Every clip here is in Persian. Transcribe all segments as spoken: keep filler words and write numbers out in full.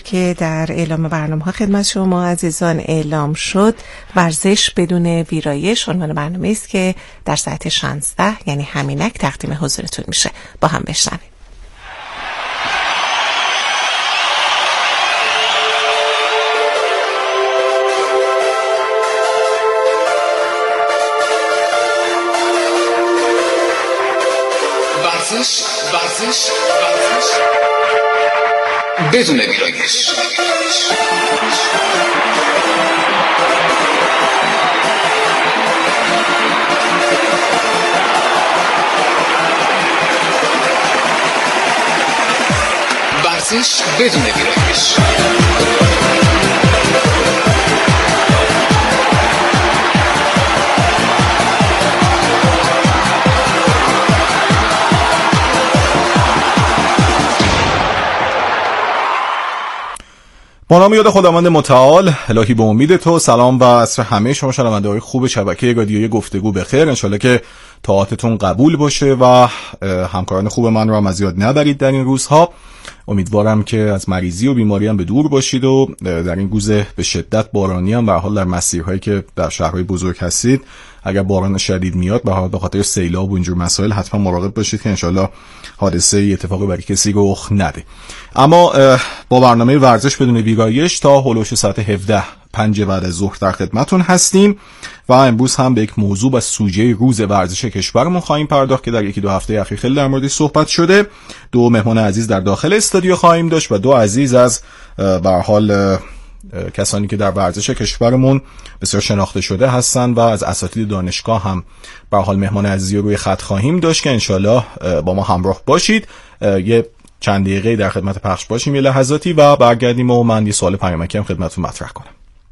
که در اعلام برنامه‌ها خدمت شما عزیزان اعلام شد، ورزش بدون ویرایش عنوان برنامه است که در ساعت شانزده یعنی همینک تقدیم حضورتون میشه. با هم بشنویم. ورزش ورزش ورزش بدون ویرایش. ورزش بدون ویرایش. با نام یاد خداوند متعال، الهی به امید تو. سلام و عصر همه شما شنونده های خوب شبکه رادیویی گفتگو بخیر. انشالله که طاعتتون قبول باشه و همکاران خوب من رو هم از یاد نبرید در این روزها. امیدوارم که از مریضی و بیماری هم به دور باشید و در این روز به شدت بارانی هم به حال در مسیرهایی که در شهرهای بزرگ هستید اگر باران شدید میاد به حال به خاطر سیلاب و اینجور مسائل حتما مراقب باشید که انشالله حادثه اتفاقی برای کسی رخ نده. اما با برنامه ورزش بدون ویرایش تا هولوش ساعت هفده پنج بعد از ظهر در خدمتتون هستیم و امروز هم به یک موضوع و سوژه روز ورزش کشورمون خواهیم پرداخت که در یکی دو هفته اخیر خیلی در موردش صحبت شده. دو مهمان عزیز در داخل استودیو خواهیم داشت و دو عزیز از به هر حال کسانی که در ورزش کشورمون بسیار شناخته شده هستن و از اساتید دانشگاه هم به هر حال مهمان عزیزی روی خط خواهیم داشت که انشالله با ما همراه باشید. یه چند دقیقه در خدمت پخش باشیم یه لحظاتی و برگردیم و من یه سوال پیامکی هم خدمتتون مطرح کنم.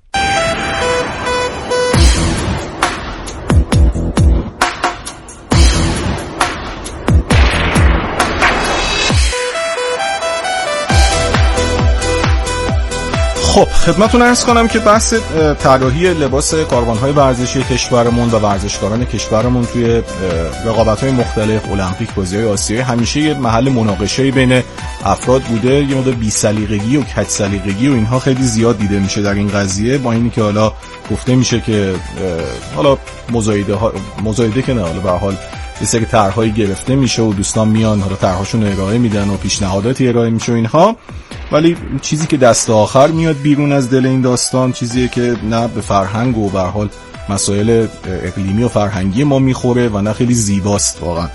خب خدمتتون عرض کنم که بحث طراحی لباس کاروان‌های ورزشی کشورمون و ورزشکاران کشورمون توی رقابت‌های مختلف المپیک، بازی‌های آسیایی همیشه یه محل مناقشه بین افراد بوده. یه مقدار بی‌سلیقگی و کج سلیقگی و اینها خیلی زیاد دیده میشه در این قضیه، با اینی که حالا گفته میشه که حالا مزایده ها مزایده که نه، حالا به هر حال یه سری طرح‌هایی گرفته میشه و دوستان میان حالا طرح‌هاشون رو ارائه میدن و پیشنهاداتی ارائه میشه و اینها، ولی چیزی که دست آخر میاد بیرون از دل این داستان چیزیه که نه به فرهنگ و به هر حال مسائل اقلیمی و فرهنگی ما میخوره و نه خیلی زیباست واقعا.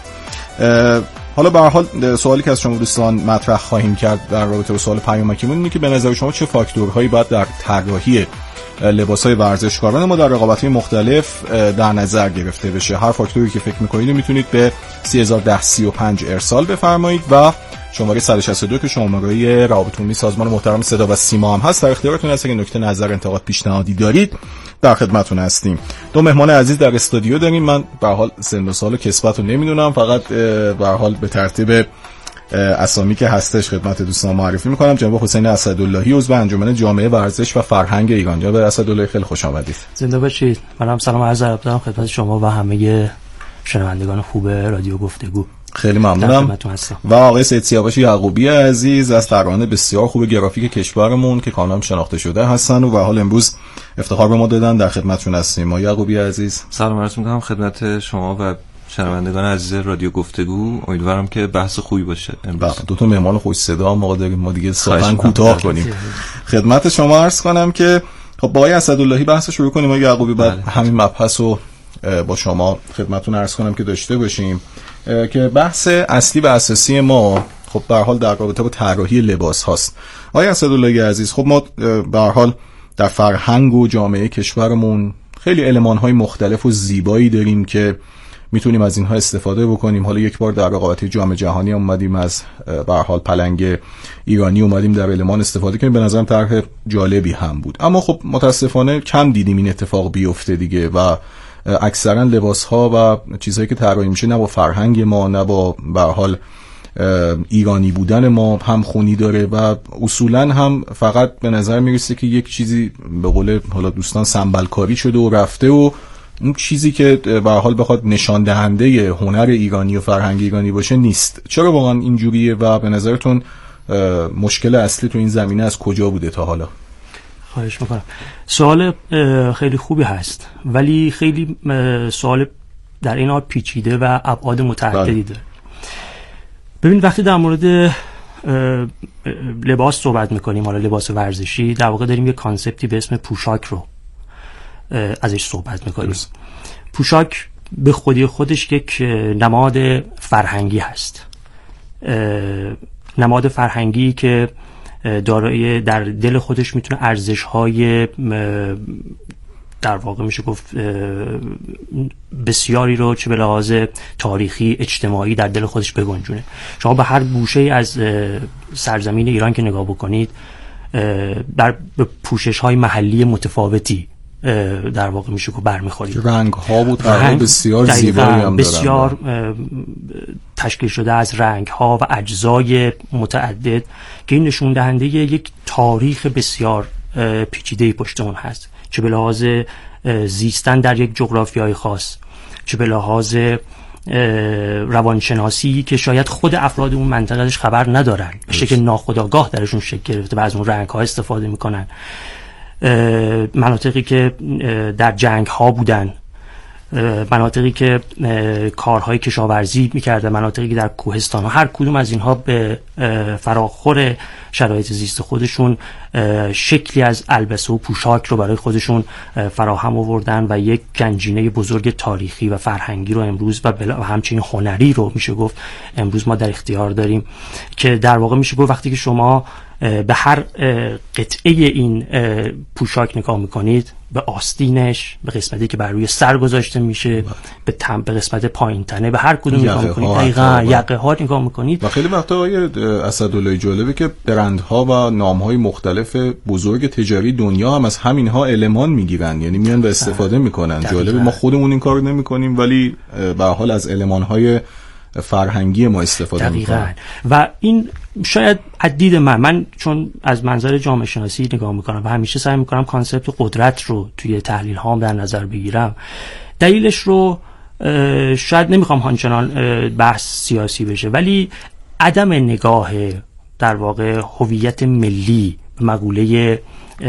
حالا به هر حال سوالی که از شما دوستان مطرح خواهیم کرد در رابطه با سوال پیامکیمون اینه که به نظر شما چه فاکتورهایی باید در طراحی لباس‌های ورزشکاران ما در رقابت‌های مختلف در نظر گرفته بشه؟ هر فاکتوری که فکر می‌کنید میتونید به سه هزار و ده سی و پنج ارسال بفرمایید و شماره صد و شصت و دو که شماره روابط عمومی سازمان محترم صدا و سیما هم هست در اختیارتون هست. اگه نکته نظر انتقاد پیشنهادی دارید در خدمتتون هستیم. دو مهمان عزیز در استودیو داریم. من به هر حال سن و سال و کسبت رو نمیدونم، فقط به هر حال به ترتیب اسامی که هستش خدمت دوستان معرفی میکنم. جناب حسین اسداللهی عضو انجمن جامعه ورزش و فرهنگ ایران. جناب اسداللهی خیلی خوش آمدید. زنده باشید. منم سلام عرض ادب دارم خدمت شما و همه شنوندگان خوب رادیو گفتگو. خیلی ممنونم. و آقای سید سیاوش یعقوبی عزیز از طراحان بسیار خوب گرافیک کشورمون که کانال شناخته شده هستن و به حال امروز افتخار به ما دادن. در خدمتتون هستیم. آقای یعقوبی عزیز سلام عرض می‌کنم خدمت شما و شنوندگان عزیز رادیو گفتگو. امیدوارم که بحث خوبی باشه امروز. دو تا مهمان خوش صدا ما داریم، ما دیگه سخن کوتاه کنیم. خدمت شما عرض کنم که خب با آقای اسداللهی بحث شروع کنیم. آقای یعقوبی بعد همین مبحث رو با شما خدمتتون عرض کنم که داشته باشیم که بحث اصلی و اساسی ما خب به هر حال در رابطه با طراحی لباس هاست. آقای اسداللهی عزیز، خب ما به هر حال در فرهنگ و جامعه کشورمون خیلی المان‌های مختلف و زیبایی داریم که میتونیم از اینها استفاده بکنیم. حالا یک بار در رقابت جام جهانی اومدیم از به هر حال پلنگ ایرانی اومدیم در المان استفاده کنیم. به نظرم طرح جالبی هم بود، اما خب متاسفانه کم دیدیم این اتفاق بیفته دیگه و اکثرا لباس ها و چیزهایی که طراحی میشه نه با فرهنگ ما نه با به هر حال ایرانی بودن ما هم خونی داره و اصولا هم فقط به نظر میرسه که یک چیزی به قول حالا دوستان سنبلکاری شده و رفته و اون چیزی که به هر حال بخواد نشان دهنده هنر ایرانی و فرهنگ ایرانی باشه نیست. چرا واقعا اینجوریه و به نظرتون مشکل اصلی تو این زمینه از کجا بوده تا حالا؟ خواهش میکنم. سوال خیلی خوبی هست ولی خیلی سوال در این حال پیچیده و ابعاد متعددی داره. ببین وقتی در مورد لباس صحبت میکنیم، حالا لباس ورزشی، در واقع داریم یه کانسپتی به اسم پوشاک رو ازش صحبت میکنیم. پوشاک به خودی خودش یک نماد فرهنگی هست، نماد فرهنگی که دارای در دل خودش میتونه ارزش‌های در واقع میشه گفت بسیاری رو چه به لحاظ تاریخی، اجتماعی در دل خودش بگنجونه. شما به هر گوشه از سرزمین ایران که نگاه بکنید در پوشش‌های محلی متفاوتی در واقع میشه که برمیخورید. رنگ ها و طرح بسیار زیبایی هم دارن، بسیار تشکیل شده از رنگ ها و اجزای متعدد که این نشون دهنده یک تاریخ بسیار پیچیده پشت اون هست، چه به لحاظ زیستن در یک جغرافیای خاص، چه به لحاظ روانشناسی که شاید خود افراد اون منطقه ازش خبر ندارن، به شکل ناخودآگاه درشون شکل گرفته و از اون رنگ ها استفاده میکنن. مناطقی که در جنگ ها بودن، مناطقی که کارهای کشاورزی میکرده، مناطقی که در کوهستان ها، هر کدوم از اینها به فراخور شرایط زیست خودشون شکلی از البسه و پوشاک رو برای خودشون فراهم آوردن و یک گنجینه بزرگ تاریخی و فرهنگی رو امروز و همچنین هنری رو میشه گفت امروز ما در اختیار داریم که در واقع میشه گفت وقتی که شما به هر قطعه این پوشاک نگاه میکنید، به آستینش، به قسمتی که بر روی سر گذاشته میشه، به تم به قسمت پایین تنه، به هر کدوم نگاه میکنید، دقیقاً یقه ها نگاه میکنید. و خیلی وقتا آقای اسداللهی جالبه که برندها و نامهای مختلف بزرگ تجاری دنیا هم از همینها المان میگیرن، یعنی میان و استفاده میکنن. جالبه ما خودمون این کارو نمیکنیم ولی به هر حال از المانهای فرهنگی ما استفاده میکنن. و این شاید از دید من من چون از منظر جامعه شناسی نگاه میکنم و همیشه سعی میکنم کانسپت قدرت رو توی تحلیل هام در نظر بگیرم، دلیلش رو شاید نمیخوام همچنان بحث سیاسی بشه ولی عدم نگاه در واقع هویت ملی به مقوله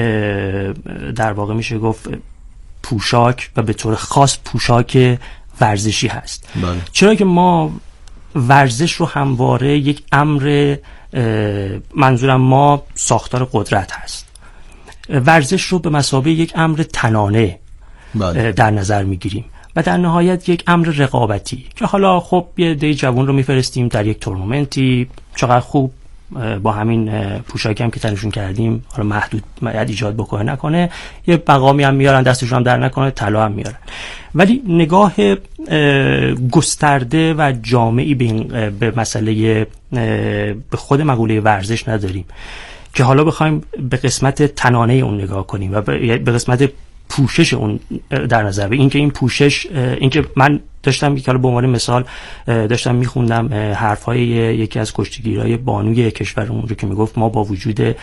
در واقع میشه گفت پوشاک و به طور خاص پوشاک ورزشی هست. بله. چرا که ما ورزش رو همواره یک امر، منظورم ما ساختار قدرت هست، ورزش رو به مثابه یک امر تنانه بله. در نظر میگیریم و در نهایت یک امر رقابتی که حالا خب یه دی جوان رو میفرستیم در یک تورنمنتی، چقدر خوب با همین پوشاکی هم که تنشون کردیم حالا محدود ایجاد بکنه نکنه یه مقامی هم میارن، دستشون هم در نکنه طلا هم میارن، ولی نگاه گسترده و جامعی به, به مسئله به خود مقوله ورزش نداریم که حالا بخوایم به قسمت تنانه اون نگاه کنیم و به قسمت پوشش اون در نظر بگیریم. اینکه این پوشش، اینکه من داشتم که حالا به عنوان مثال داشتم میخوندم حرفای یکی از کشتیگیرای بانوی کشورمون رو که میگفت ما با وجود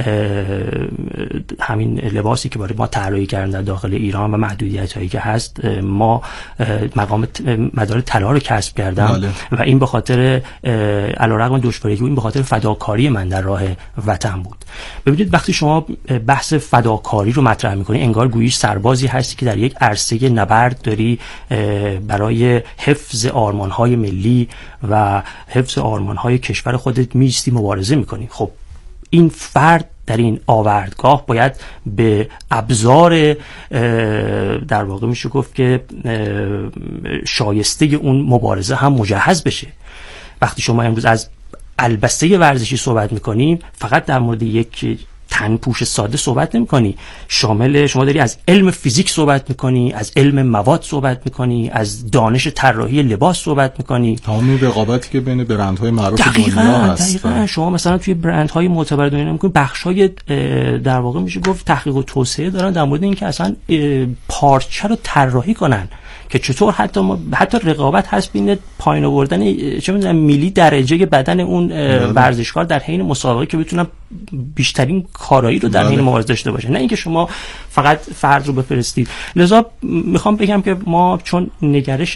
همین لباسی که برای ما طراحی کردن در داخل ایران و محدودیت هایی که هست ما مقام مدار طلا رو کسب کردم بله. و این به خاطر علیرغم دشواری این به خاطر فداکاری من در راه وطن بود. ببینید وقتی شما بحث فداکاری رو مطرح میکنی انگار گویی سربازی هستی که در یک عرصه نبرد داری برای حفظ آرمان‌های ملی و حفظ آرمان‌های کشور خودت میستی مبارزه میکنی. خب این فرد در این آوردگاه باید به ابزار در واقع میشه گفت که شایسته اون مبارزه هم مجهز بشه. وقتی شما امروز از البسه ورزشی صحبت میکنیم فقط در مورد یک تن پوش ساده صحبت نمی کنی، شامل شما داری از علم فیزیک صحبت میکنی، از علم مواد صحبت میکنی، از دانش طراحی لباس صحبت میکنی، تمام رقابتی که بین برندهای معروف دنیا هست. دقیقاً شما مثلا توی برندهای معتبر دنیا میکنی بخشای در واقع میشه گفت تحقیق و توسعه دارن در مورد اینکه اصلا پارچه رو طراحی کنن که چطور حتی ما حتی رقابت هست بین پایین آوردن چه میدونم میلی درجه بدن اون ورزشکار در حین مسابقه که بتونن بیشترین کارایی رو در حین مبارزه داشته باشه، نه اینکه شما فقط فرد رو بفرستید. لذا میخوام بگم که ما چون نگرش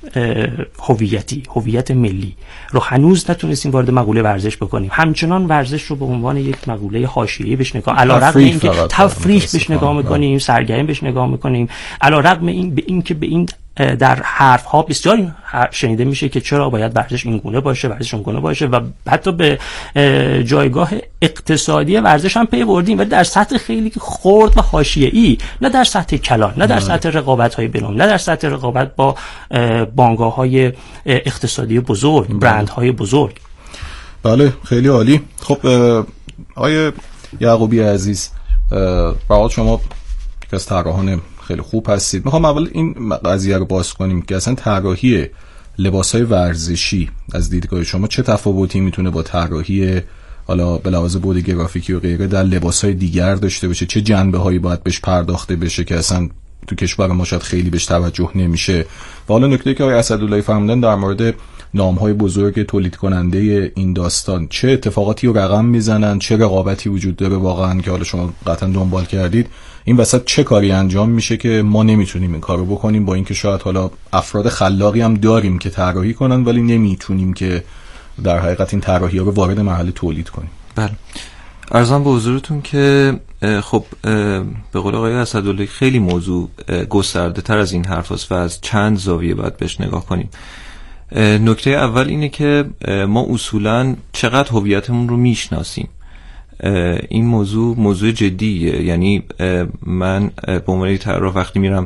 هویتی، هویت ملی رو هنوز نتونستیم وارد مقوله ورزش بکنیم، همچنان ورزش رو به عنوان یک مقوله حاشیه‌ای بهش نگاه، علیرغم اینکه تفریح بهش نگاه میکنیم، سرگرمی بهش نگاه میکنیم، علیرغم این به این که به این در حرف ها بسیار شنیده میشه که چرا باید ورزش این گونه باشه، ورزش اون گونه باشه و حتی به جایگاه اقتصادی ورزش هم پی بردیم، ولی در سطح خیلی خرد و حاشیه‌ای، نه در سطح کلان، نه در سطح رقابت‌های بین‌المللی، نه در سطح رقابت با بانگاه‌های اقتصادی بزرگ، برندهای بزرگ. بله خیلی عالی. خب آیه یعقوبی عزیز، برای شما که از طراحان خیلی خوب هستید، میخوام اول این قضیه رو باز کنیم که اصلا طراحی لباس‌های ورزشی از دیدگاه شما چه تفاوتی میتونه با طراحی حالا به لحاظ بود گرافیکی و غیره در لباس‌های دیگر داشته باشه، چه جنبه‌هایی باید بهش پرداخته بشه که اصلا تو کشور ما شاید خیلی بهش توجه نمیشه. و حالا نکته‌ای که آقای اسداللهی فرمودن در مورد نام‌های بزرگ تولید کننده این داستان، چه اتفاقاتی رو رقم میزنن، چه رقابتی وجود داره واقعا که حالا شما قطعا دنبال کردید، این وسط چه کاری انجام میشه که ما نمیتونیم این کارو بکنیم، با اینکه شاید حالا افراد خلاقی هم داریم که طراحی کنن ولی نمیتونیم که در حقیقت این طراحی‌ها رو وارد مرحله تولید کنیم. بله، عرضم به حضورتون که خب به قول آقای اسداللهی خیلی موضوع گسترده تر از این حرف هست و از چند زاویه باید بهش نگاه کنیم. نکته اول اینه که ما اصولاً چقدر هویتمون رو میشناسیم. این موضوع موضوع جدیه، یعنی من به عنوان طراح وقتی میرم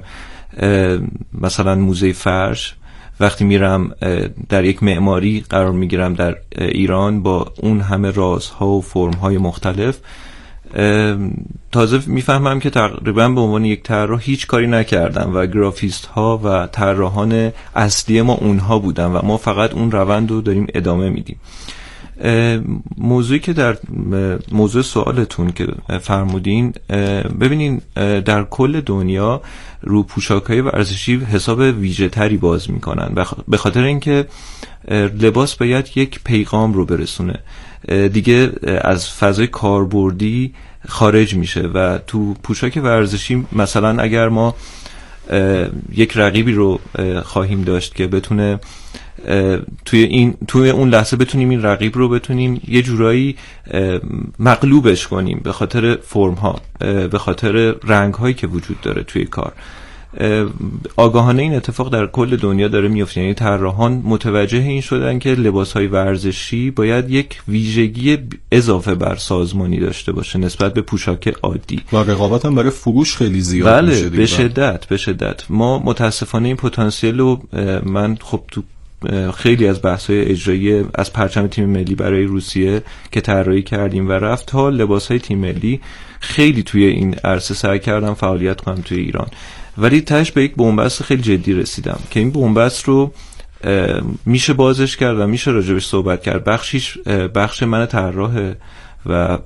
مثلا موزه فرش، وقتی میرم در یک معماری قرار میگیرم در ایران با اون همه رازها و فرمهای مختلف، تازه میفهمم که تقریبا به عنوان یک طراح هیچ کاری نکردم و گرافیست ها و طراحان اصلی ما اونها بودن و ما فقط اون روند رو داریم ادامه میدیم. موضوعی که در موضوع سوالتون که فرمودین، ببینین در کل دنیا رو پوشاک‌های ورزشی حساب ویژه تری باز میکنن به خاطر اینکه لباس باید یک پیغام رو برسونه، دیگه از فضای کاربردی خارج میشه و تو پوشاک ورزشی مثلا اگر ما یک رقیبی رو خواهیم داشت که بتونه توی این توی اون لحظه بتونیم این رقیب رو بتونیم یه جورایی مغلوبش کنیم به خاطر فرم ها، به خاطر رنگ هایی که وجود داره توی کار. آگاهانه این اتفاق در کل دنیا داره میفته، یعنی طراحان متوجه این شدن که لباس‌های ورزشی باید یک ویژگی اضافه بر سازمانی داشته باشه نسبت به پوشاک عادی و رقابت هم برای فروش خیلی زیاد بله میشه دیگه. به شدت به شدت ما متاسفانه این پتانسیل رو من خب تو خیلی از بحث‌های اجرایی از پرچم تیم ملی برای روسیه که طراحی کردیم و رفت تا لباس‌های تیم ملی، خیلی توی این عرصه سعی کردم فعالیت کنم توی ایران، ولی تاش به یک بن‌بست خیلی جدی رسیدم که این بن‌بست رو میشه بازش کرد و میشه راجبش صحبت کرد. بخشیش بخش من طراح و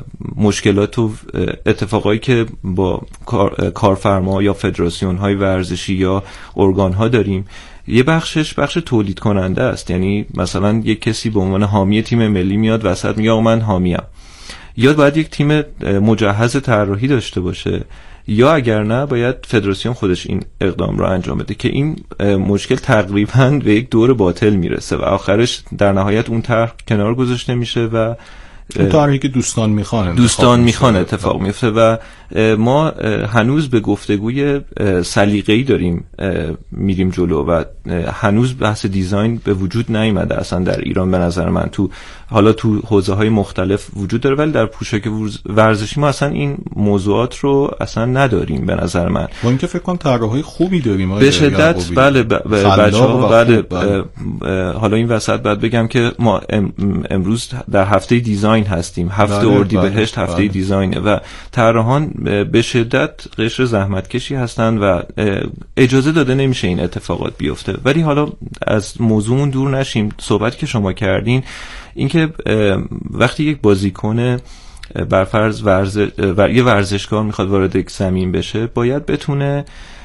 مشکلات و اتفاقایی که با کارفرما یا فدراسیون های ورزشی یا ارگان ها داریم، یه بخشش بخش تولید کننده است، یعنی مثلا یک کسی به عنوان حامی تیم ملی میاد وسط میگه من حامیم، یا باید یک تیم مجهز طراحی داشته باشه، یا اگر نه باید فدراسیون خودش این اقدام رو انجام بده که این مشکل تقریبا به یک دور باطل میرسه و آخرش در نهایت اون طرح کنار گذاشته میشه و اون طرحی که دوستان میخوان دوستان میخوان اتفاق میفته و ما هنوز به گفتگوی سلیقه‌ای داریم میریم جلو و هنوز بحث دیزاین به وجود نیامده اصلا در ایران. به نظر من تو حالا تو حوزه‌های مختلف وجود داره ولی در پوشاک ورزشی ما اصلا این موضوعات رو اصلا نداریم به نظر من. ما اینکه فکر کنم طراحی خوبی داریم به شدت. بله بچه‌ها بله حالا این وسط بعد بگم که ما امروز در هفته دیزاین هستیم، هفته اردیبهشت هفته بله. دیزاینه و طراحان به شدت قشر زحمتکشی هستن و اجازه داده نمیشه این اتفاقات بیفته. ولی حالا از موضوعمون دور نشیم، صحبت که شما کردین اینکه وقتی یک بازیکن برفرض ورزش و یه ورزشکار میخواد وارد یک زمین بشه، باید بتونه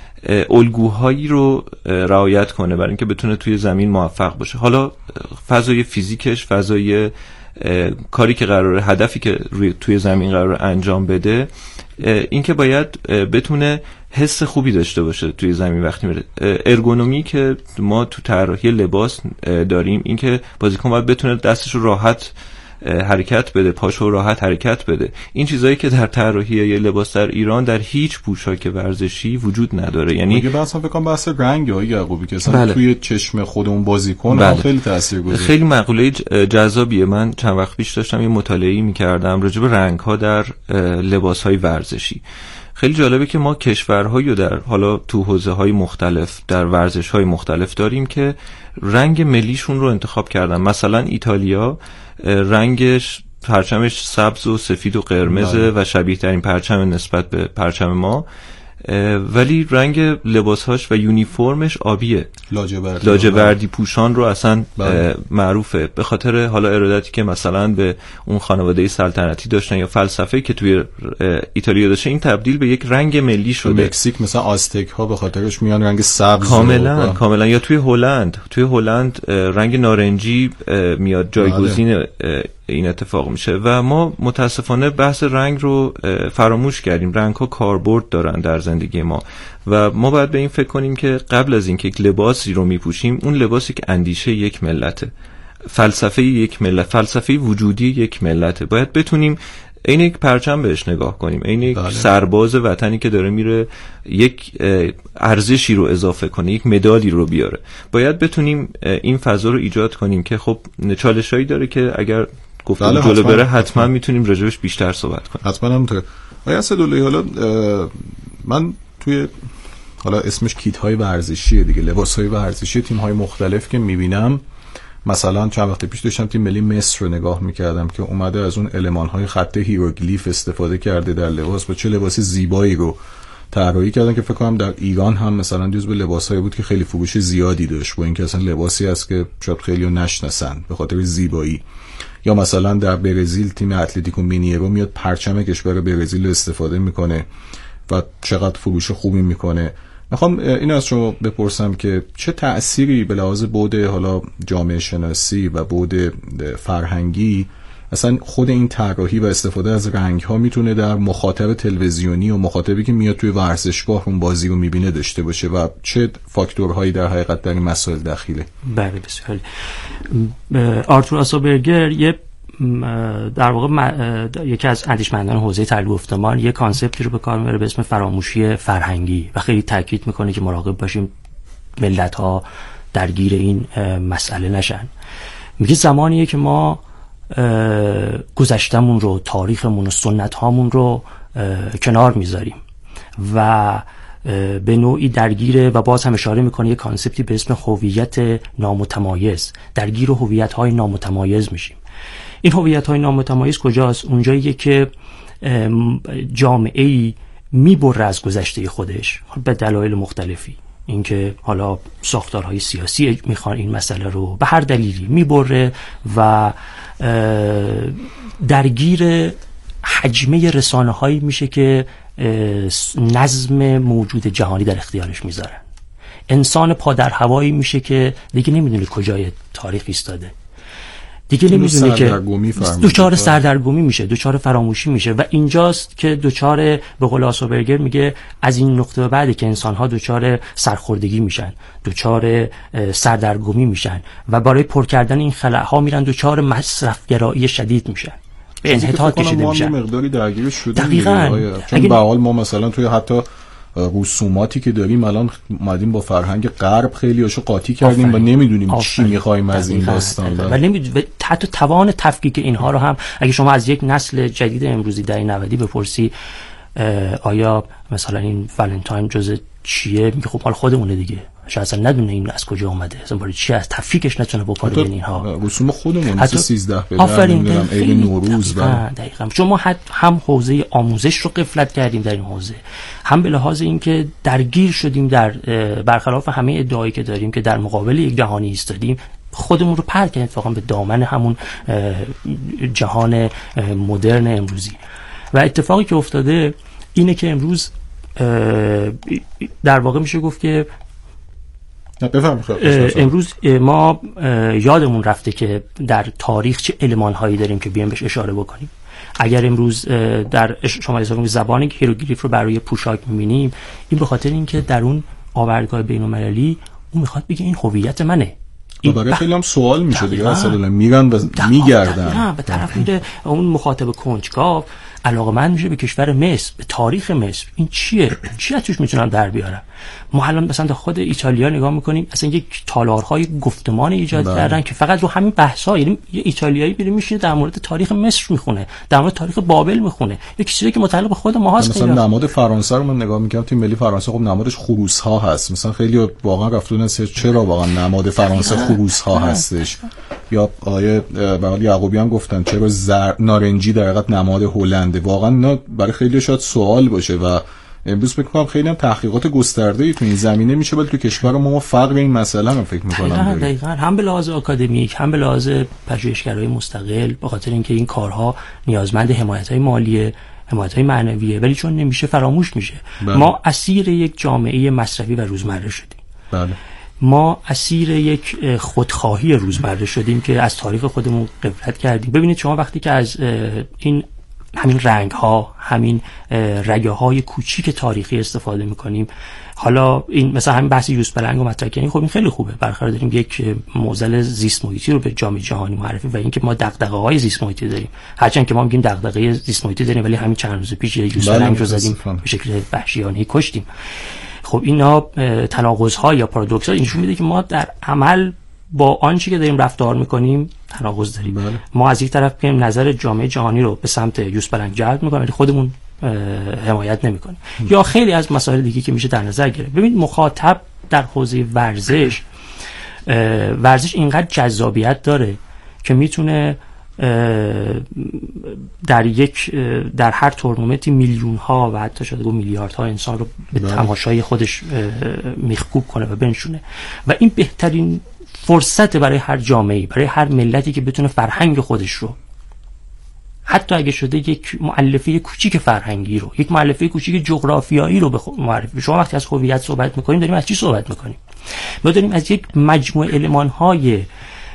الگوهایی رو رعایت کنه برای اینکه بتونه توی زمین موفق باشه. حالا فضای فیزیکش، فضای کاری که قراره، هدفی که روی توی زمین قراره انجام بده، اینکه باید بتونه حس خوبی داشته باشه توی زمین وقتی میره. ارگونومی که ما تو طراحی لباس داریم اینکه بازیکن باید بتونه دستش رو راحت حرکت بده، پاشو راحت حرکت بده. این چیزایی که در طراحی یه لباس در ایران در هیچ پوشاک ورزشی وجود نداره. یعنی دیگه بحث فکر کنم بحث رنگ های یعقوبی که اصلا بله. توی چشم خودمون بازیکن بله. خیلی تاثیرگذاره. خیلی مقوله جذابیه. من چند وقت پیش داشتم یه مطالعه‌ای می‌کردم راجع به رنگ‌ها در لباس‌های ورزشی. خیلی جالبه که ما کشورهایی رو در حالا تو حوزه‌های مختلف در ورزش‌های مختلف داریم که رنگ ملیشون رو انتخاب کردن. مثلا ایتالیا رنگش پرچمش سبز و سفید و قرمزه و شبیه ترین پرچم نسبت به پرچم ما، ولی رنگ لباسهاش و یونیفرمش آبیه، لاجوردی لاجوردی پوشان رو اصلا معروفه به خاطر حالا ارادتی که مثلا به اون خانواده سلطنتی داشتن یا فلسفه‌ای که توی ایتالیا داشته. این تبدیل به یک رنگ ملی شده. مکزیک مثلا آزتک ها به خاطرش میان رنگ سبز کاملا و... کاملا یا توی هلند توی هلند رنگ نارنجی میاد جایگزین این اتفاق میشه و ما متاسفانه بحث رنگ رو فراموش کردیم. رنگ ها کاربرد دارن در زندگی ما و ما باید به این فکر کنیم که قبل از اینکه یک لباسی رو میپوشیم اون لباسی که اندیشه یک ملته، فلسفه یک ملت، فلسفه وجودی یک ملته. باید بتونیم این یک پرچم بهش نگاه کنیم، این یک سرباز وطنی که داره میره یک ارزشی رو اضافه کنه، یک مدالی رو بیاره. باید بتونیم این فضا رو ایجاد کنیم که خب چالشایی داره که اگر گفتم جلو حتما بره حتما میتونیم راجبش بیشتر صحبت کنیم. حتما همونطوره. آیا اسداللهی حالا من توی حالا اسمش کیت های ورزشیه دیگه، لباس های ورزشی تیم های مختلف که میبینم، مثلا چند وقت پیش داشتم تیم ملی مصر رو نگاه میکردم که اومده از اون المان های خط هیروگلیف استفاده کرده در لباس و چه لباس زیبایی رو طراحی کردن که فکر کنم در ایران هم مثلا جزو به لباسایی بود که خیلی فروش زیادی داشت، با اینکه اصلا لباسی است که شاید خیلیو نشناسن به خاطر زیبایی. یا مثلا در برزیل تیم اتلتیکو مینیرو میاد پرچم کشور برزیل استفاده میکنه و چقدر فروش خوبی میکنه. میخوام اینو از شما بپرسم که چه تأثیری به لحاظ بعد حالا جامعه شناسی و بعد فرهنگی اصلا خود این طراحی و استفاده از رنگ ها میتونه در مخاطب تلویزیونی و مخاطبی که میاد توی ورزشگاه اون بازی رو میبینه داشته باشه و چه فاکتورهایی در حقیقت در این مسائل دخیله؟ بله بسیار. آرتور آسابرگر یه در واقع یکی از اندیشمندان حوزه تحلیل گفتمان یه کانسپتی رو به کار میبره به اسم فراموشی فرهنگی و خیلی تاکید میکنه که مراقب باشیم ملت ها درگیر این مسئله نشن. میگه زمانیه که ما گذشتمون رو، تاریخمون و سنت هامون رو کنار میذاریم و به نوعی درگیره و باز هم اشاره میکنه یه کانسپتی به اسم هویت نامتمایز، درگیر هویت های نامتمایز میشیم. این هویت های نامتمایز کجاست؟ اونجاییه که جامعه‌ای میبره از گذشته خودش به دلایل مختلفی، اینکه حالا ساختارهای سیاسی میخوان این مسئله رو به هر دلیلی میبره و درگیر حجمه رسانه هایی میشه که نظم موجود جهانی در اختیارش میذارن. انسان پادر هوایی میشه که دیگه نمیدونه کجای تاریخ ایستاده، دیگه نمیدونه که دوچار سردرگمی میشه، دوچار فراموشی میشه و اینجاست که دوچار به قول آسابرگر میگه از این نقطه به بعدی که انسان‌ها دوچار سرخوردگی میشن، دوچار سردرگمی میشن و برای پر کردن این خلاها میرن دوچار مصرفگرایی شدید میشن، به انحطاط کشیده میشن. ما مقداری درگیر شده دقیقاً. چون به حال ما مثلا توی حتی رسوماتی که داریم الان اومدیم با فرهنگ غرب خیلی هاشو قاطی کردیم آفرین. و نمیدونیم آفرین. چی میخوایم از این داستان و نمیدونیم حتی توان تفکیک اینها رو هم. اگه شما از یک نسل جدید امروزی دهه نود بپرسی آیا مثلا این ولنتاین جز چیه، میگه خب حال خودمونه دیگه، شاید اصلا ندونه این از کجا اومده، اصلا برای چی از تفکیکش نتونه بکنه بین اینها. رسوم خودمون مثل سیزده به آفرین نمیدونم عید نوروز. دقیقاً دقیقاً چون ما هم حوزه آموزش رو غفلت کردیم در این حوزه، هم به لحاظ اینکه درگیر شدیم در برخلاف همه ادعایی که داریم که در مقابل یک جهانی ایستادیم، خودمون رو پرت کردیم اتفاقا به دامن همون جهان مدرن امروزی. و اتفاقی که افتاده اینه که امروز در واقع میشه گفت که امروز ما یادمون رفته که در تاریخ چه المان‌هایی داریم که بیایم بهش اشاره بکنیم. اگر امروز در شما حساب زبان هیروگلیف رو برای پوشاک می‌بینیم، این به خاطر اینکه در اون آوردگاه بین‌المللی اون میخواد بگه این هویت منه. و برای خیلی هم سوال میشه دیگه، اصلا میرن و میگردن. نه به طرف میره اون مخاطب کنجکاو علاقه‌مند میشه به کشور مصر، به تاریخ مصر. این چیه؟ چی ازش میتونم در بیارم؟ ما الان مثلا در خود ایتالیا نگاه میکنیم، اصلا یک تالارهای گفتمان ایجاد بله. کردن که فقط رو همین بحث‌ها، یعنی یه ایتالیایی میره میشینه در مورد تاریخ مصر میخونه، در مورد تاریخ بابل میخونه، یه چیزی که متعلق به خود ما هست. مثلا نماد فرانسه رو من نگاه میکنم، تیم ملی فرانسه خب نمادش خروس ها هست، مثلا خیلی واقعا رفتون چرا واقعا نماد فرانسه خروس ها هستش. یا آیه بغل یعقوبی هم گفتن چرا زر... نارنجی در حقیقت نماد هلنده. واقعا نه برای خیلی شاید سوال باشه و امروز فکر می‌کنم خیلی هم تحقیقات گسترده‌ای تو این زمینه میشه، ولی تو کشور ما ما فرق این مسئله رو فکر می‌کنم داریم. دقیقاً هم به لحاظ آکادمیک، هم به لحاظ پژوهشگرای مستقل، به خاطر اینکه این کارها نیازمند حمایت‌های مالیه، حمایت‌های معنویه، ولی چون نمیشه فراموش میشه. بله. ما اسیر یک جامعه مصرفی و روزمره شدیم. بله. ما اسیر یک خودخواهی روزمره شدیم که از تاریخ خودمون غفلت کردیم. ببینید شما وقتی که از این همین رنگ ها، همین رگه های کوچیک تاریخی استفاده میکنیم، حالا این مثلا همین بحث یوز پلنگ و مطرح کردن، خب این خیلی خوبه، برخلاف داریم یک معضل زیست محیطی رو به جامعه جهانی معرفی و اینکه ما دغدغه های زیست محیطی داریم، هرچند که ما میگیم دغدغه زیست محیطی داریم ولی همین چند روز پیش یوز پلنگ رو زدیم به شکل وحشیانه کشتیم. خب اینا تناقض‌ها یا پارادوکس‌ها نشون میده که ما در عمل با آنچه که داریم رفتار میکنیم تناقض داریم. بله. ما از یک طرف که نظر جامعه جهانی رو به سمت یوز پلنگ جلب میکنیم ولی خودمون حمایت نمیکنیم. یا خیلی از مسائل دیگه که میشه در نظر گرفت. ببینید مخاطب در حوزه ورزش ورزش اینقدر جذابیت داره که میتونه در یک در هر تورنمنتی میلیون ها و حتی شاید گفت میلیاردها انسان رو به تماشای خودش میخکوب کنه و بنشونه و این بهترین فرصت برای هر جامعه‌ای، برای هر ملتی که بتونه فرهنگ خودش رو، حتی اگه شده یک مؤلفه کوچیک فرهنگی رو، یک مؤلفه کوچیک جغرافیایی رو به معرفی. شما وقتی از هویت صحبت می‌کنیم داریم از چی صحبت می‌کنیم؟ ما داریم از یک مجموعه المان‌های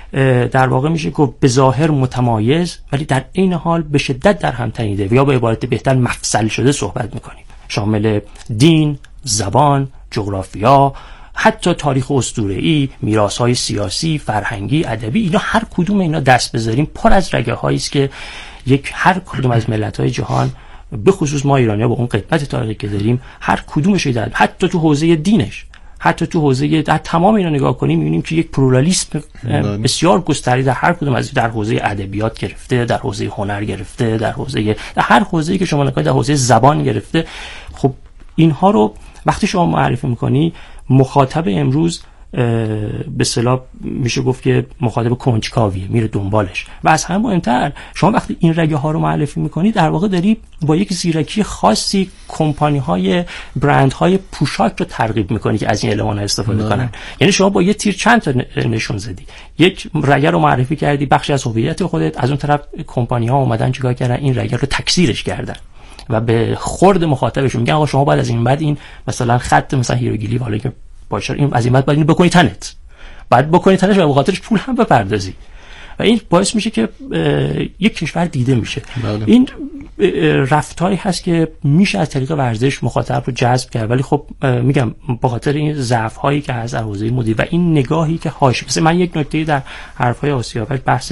در واقع میشه که به ظاهر متمایز ولی در عین حال به شدت در هم تنیده یا به عبارت بهتر مفصل شده صحبت می‌کنیم، شامل دین، زبان، جغرافیا، حتی تاریخ اسطوره‌ای، میراث‌های سیاسی، فرهنگی، ادبی. اینا هر کدوم اینا دست بذاریم پر از رگه‌هایی است که یک هر کدوم از ملت‌های جهان به خصوص ما ایرانی‌ها با اون قدمت تاریخی که داریم هر کدومش داریم. حتی تو حوزه دینش، حتی تو حوزه در تمام اینا نگاه کنیم می‌بینیم که یک پلورالیسم بسیار گسترده در هر کدوم از در حوزه ادبیات گرفته، در حوزه هنر گرفته، در حوزه در هر حوزه‌ای که شما نگاه در حوزه زبان گرفته. خب اینها رو وقتی شما معرفی می‌کنی مخاطب امروز به اصطلاح میشه گفت که مخاطب کنجکاویه، میره دنبالش و از همه مهمتر شما وقتی این رگه ها رو معرفی میکنی در واقع داری با یک زیرکی خاصی کمپانی های برند های پوشاک رو ترغیب میکنی که از این المان استفاده نه. کنن. یعنی شما با یه تیر چند تا نشون زدی، یک رگه رو معرفی کردی، بخشی از هویت خودت، از اون طرف کمپانی ها اومدن چیکار کردن؟ این رگه رو تکثیرش کردن و به خورد مخاطبشون میگن آقا شما بعد از این بعد این مثلا خط مثلا هیروگلیف حالا که باشه این از این بعد باید اینو بکنی تنت، بعد بکنی تنش و به خاطرش پول هم بپردازی و این باعث میشه که یک کشور دیده میشه. بله. این رفتاری هست که میشه از طریق ورزش مخاطب رو جذب کرد، ولی خب میگم به خاطر این ضعف هایی که از حوزه مدیر و این نگاهی که حاشیه. مثلا من یک نکته در حرفای آسیابک بحث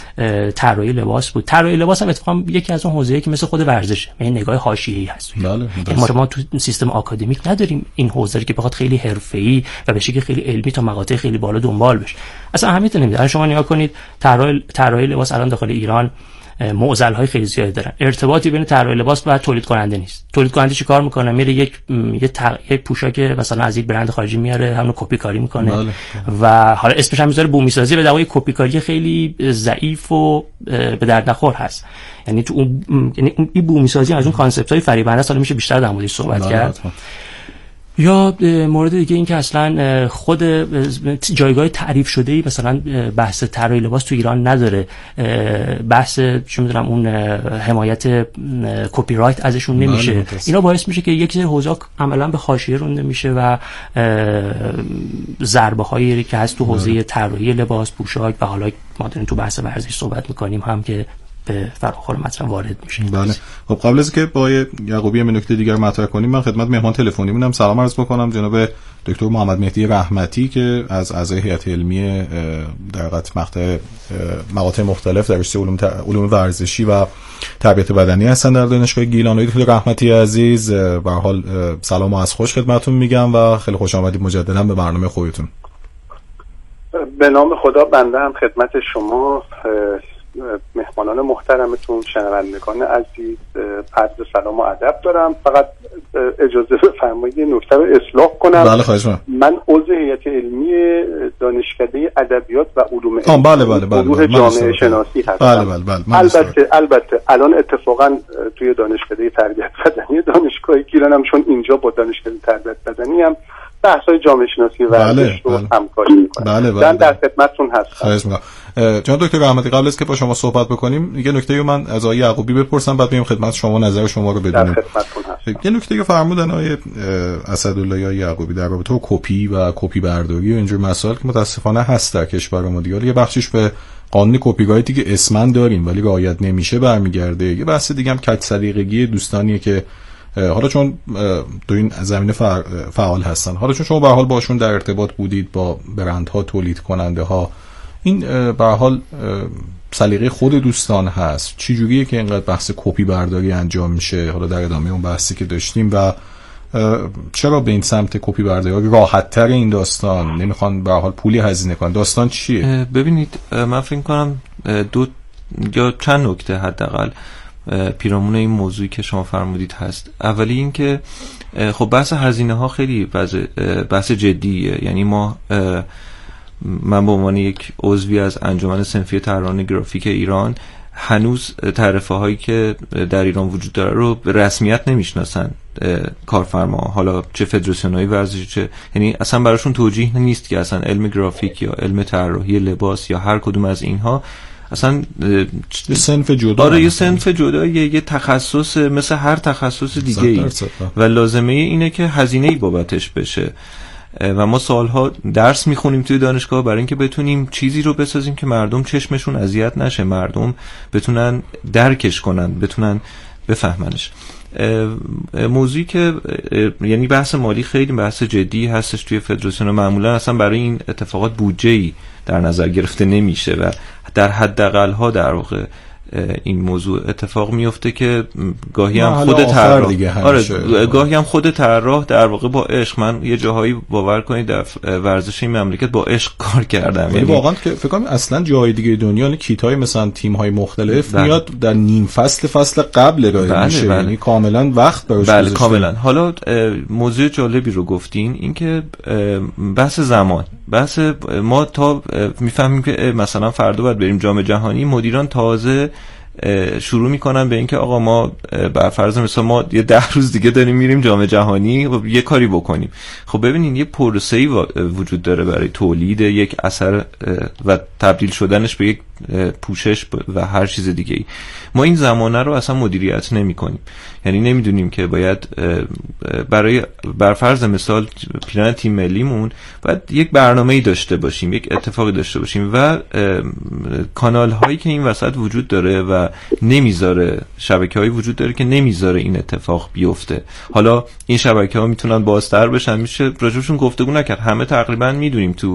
طراحی لباس بود. طراحی لباس هم اتفاقا یکی از اون حوزه‌ای که مثل خود ورزشه، این نگاه حاشیه‌ای هست. بله. ما ما تو سیستم آکادمیک نداریم این حوزه که بخواد خیلی حرفه‌ای و به شکل خیلی علمی تا مقاطع خیلی بالا دنبال بشه. اصلا اهمیت نمیده. شما نگاه کنید طراحی طراحی لباس الان داخل ایران معضل‌های خیلی زیادی دارن. ارتباطی بین طراح لباس و تولید کننده نیست. تولید کننده چیکار میکنه؟ میره یک یه تق... یک پوشاک مثلا از یک برند خارجی میاره، همون کپی کاری میکنه بله. و حالا اسمش هم میذاره بومی سازی، به دعوای کپی کاری خیلی ضعیف و به درد نخور هست. یعنی تو اون یعنی این بومی سازی از اون کانسپت‌های فریبنده است، میشه بیشتر در موردش صحبت کرد. یا مورد دیگه این که اصلا خود جایگاه تعریف شده‌ای مثلا بحث طراحی لباس تو ایران نداره، بحث چه می‌دونم اون حمایت کپی رایت ازشون نمیشه. اینا باعث میشه که یک سری حوزه عملاً به حاشیه رونده میشه و ضربه‌هایی که هست تو حوزه طراحی لباس، پوشاک و حالا ما داریم تو بحث ورزش صحبت می‌کنیم هم که به فراخور مطلب وارد میشه. بله. خب قبل از که با یعقوبی هم نکته دیگر مطرح کنیم، من خدمت مهمان تلفنی مونم سلام عرض بکنم جناب دکتر محمد مهدی رحمتی که از اعضای هیئت علمی در قطع مقطع مقاطع مختلف در رشته علوم علوم ورزشی و تربیت بدنی هستن در دانشگاه گیلان. دکتر رحمتی عزیز، به هر حال سلام و از خوش خدمتتون میگم و خیلی خوش آمدید مجددا به برنامه خودتون. به نام خدا بنده هم خدمت شما مهمانان محترمتون، شنوندگان عزیز، عرض سلام و ادب دارم. فقط اجازه بفرمایید نکته رو اصلاح کنم. بله خواهش می‌کنم. من عضو هیئت علمی دانشکده ادبیات و علوم علمی بله بله بله گروه جامعه شناسی هستم. بله بله بله. البته البته الان اتفاقا توی دانشکده تربیت بدنی دانشگاه گیلان هم، چون اینجا با دانشکده تربیت بدنی هم بحث‌های جامعه شناسی و ورزش رو بله. همکاری می‌کنم. بله بله. من در خدمتتون هستم. خواهش می‌کنم. جناب دکتر رحمتی، قبل از که با شما صحبت بکنیم یه نکته رو من از آقای یعقوبی بپرسم، بعد میام خدمت شما نظر شما رو بدونیم. در خدمتتون هستم. یه نکته رو فرمودن آقای اسدالله یا یعقوبی در رابطه با کپی و کپی برداری و اینجور مسائل که متاسفانه هست در کشور ما دیگه. یه بخشش به قانون کپی رایتی که اسماً داریم ولی رعایت نمیشه برمیگرده. یه بحث دیگه هم کج سلیقگی دوستانیه که حالا چون تو این زمینه فعال هستن، حالا چون شما به هر حال باشون در ارتباط بودید با برندها، تولید کننده ها، این به هر حال سلیقه خود دوستان هست، چی جوریه که اینقدر بحث کپی برداری انجام میشه؟ حالا در ادامه اون بحثی که داشتیم و چرا به این سمت کپی برداری راحت تر این داستان نمیخوان به هر حال پولی هزینه کنن؟ داستان چیه؟ ببینید من فکر کنم دو یا چند نکته حداقل پیرامون این موضوعی که شما فرمودید هست. اولی این که خب بحث هزینه ها خیلی بحث جدیه. یعنی ما من به عنوان یک عضوی از انجمن صنفی طراحان گرافیک ایران هنوز تعرفه هایی که در ایران وجود داره رو به رسمیت نمیشناسن کارفرما، حالا چه فدراسیون های ورزشی چه، یعنی اصلا براشون توجیه نیست که اصلا علم گرافیک یا علم طراحی لباس یا هر کدوم از اینها اصلا یه صنف جدا. آره یه صنف جدا، یه, یه تخصص مثل هر تخصص دیگه ای و لازمه اینه که هزینه‌ای بابتش بشه و ما سالها درس میخونیم توی دانشگاه برای اینکه بتونیم چیزی رو بسازیم که مردم چشمشون اذیت نشه، مردم بتونن درکش کنن، بتونن بفهمنش. موضوعی که یعنی بحث مالی خیلی بحث جدی هستش توی فدراسیون، معمولا اصلا برای این اتفاقات بودجه‌ای در نظر گرفته نمیشه و در حداقل ها در واقع این موضوع اتفاق میفته که گاهی هم خود طراح آره گاهی هم خود طراح در واقع با عشق، من یه جاهایی باور کنید در ورزش این مملکت با عشق کار کردم. یعنی واقعا که فکر کنم اصلا جای دیگه دنیا یعنی کیتای مثلا تیم‌های مختلف بله. میاد در نیم فصل فصل قبل ارائه بله میشه بله. یعنی کاملا وقت براش بله گذاشته. کاملا. حالا موضوع جالبی رو گفتین، این که بحث زمان، بحث ما تا میفهمیم که مثلا فردا باید بریم جام جهانی، مدیران تازه شروع میکنن به اینکه آقا ما بر فرض مثلا ما یه ده روز دیگه داریم میریم جام جهانی و یه کاری بکنیم. خب ببینین یه پروسه‌ای وجود داره برای تولید یک اثر و تبدیل شدنش به یک پوشش و هر چیز دیگه ای. ما این زمانه رو اصلا مدیریت نمی کنیم، یعنی نمیدونیم که باید برای بر فرض مثال پیرن تیم ملیمون باید یک برنامه‌ای داشته باشیم، یک اتفاقی داشته باشیم و کانال هایی که این وسط وجود داره و نمیذاره، شبکه هایی وجود داره که نمیذاره این اتفاق بیفته. حالا این شبکه ها میتونن بازتر بشن، میشه راجبشون گفتگو نکرد، همه تقریبا میدونیم. تو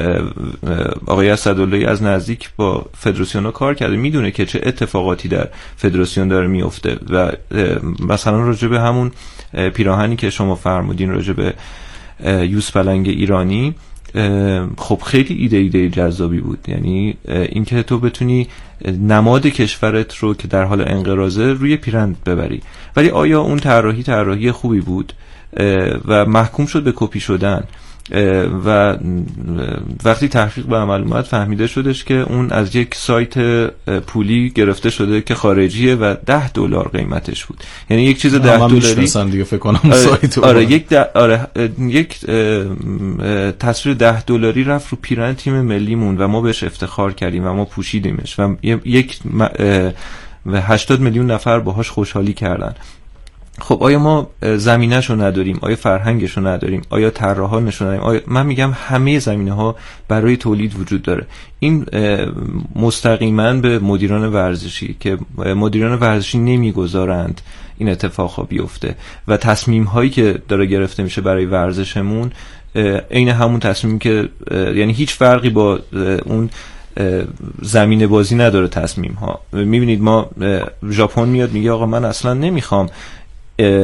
آقای اسدالله از نزدیک با فدراسیون ها کار کرده، میدونه که چه اتفاقاتی در فدراسیون داره میفته و مثلا راجب همون پیراهنی که شما فرمودین راجب یوز پلنگ ایرانی، خب خیلی ایده ایده جذابی بود. یعنی اینکه تو بتونی نماد کشورت رو که در حال انقراضه روی پیرند ببری، ولی آیا اون طراحی طراحی خوبی بود و محکوم شد به کپی شدن و وقتی تحقیق به عمل اومد فهمیده شدش که اون از یک سایت پولی گرفته شده که خارجیه و ده دلار قیمتش بود. یعنی یک چیز ده دلاری دیگه فکر کنم سایت آره یک ده آره یک تصویر ده دلاری رفت رو پیرن تیم ملیمون و ما بهش افتخار کردیم و ما پوشیدیمش و یک هشتاد میلیون نفر باهاش خوشحالی کردن. خب آیا ما زمینه‌شو نداریم؟ آیا فرهنگشو نداریم؟ آیا طراحانشو نداریم؟ آیا من میگم همه زمینه‌ها برای تولید وجود داره. این مستقیما به مدیران ورزشی که مدیران ورزشی نمیگذارند این اتفاقا بیفته و تصمیم هایی که داره گرفته میشه برای ورزشمون عین همون تصمیمی که یعنی هیچ فرقی با اون زمین بازی نداره. تصمیم ها میبینید ما ژاپن میاد میگه آقا من اصلا نمیخوام